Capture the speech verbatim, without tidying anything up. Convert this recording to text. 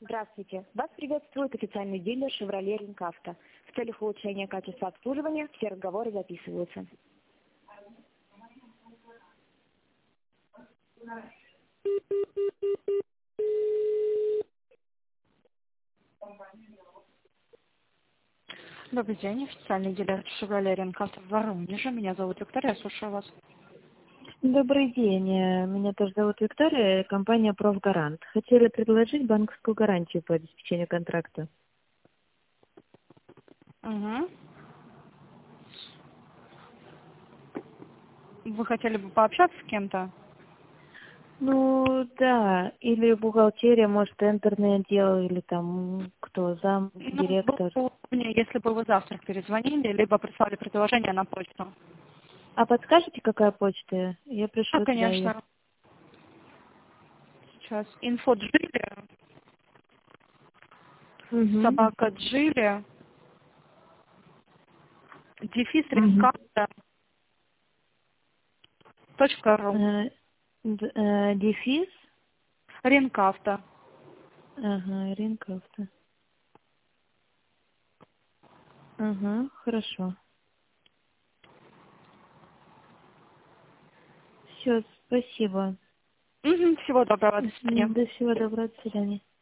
Здравствуйте. Вас приветствует официальный дилер Chevrolet Rinc-Auto. В целях улучшения качества обслуживания все разговоры записываются. Добрый день, официальный дилер Chevrolet Rinc-Auto в Воронеже. Меня зовут Виктория, я слушаю вас. Добрый день. Э, Меня тоже зовут Виктория, компания «Профгарант». Хотели предложить банковскую гарантию по обеспечению контракта. Угу. Вы хотели бы пообщаться с кем-то? Ну, да, или бухгалтерия, может, тендерный отдел, или там кто, зам, Ну, директор. было бы удобнее, если бы вы завтра перезвонили, либо прислали предложение на почту. А подскажете, какая почта? Я Да, пришлю туда ее. конечно. Сейчас. Инфо Джили, Угу. собака Джили, дефис Угу. ринкавто точка ру. Э, д- э, дефис. Ринкавто. Ага, Ринкавто. Ага, хорошо. Все, спасибо. Угу. Всего доброго, до свидания. Мгм, До всего доброго, до свидания.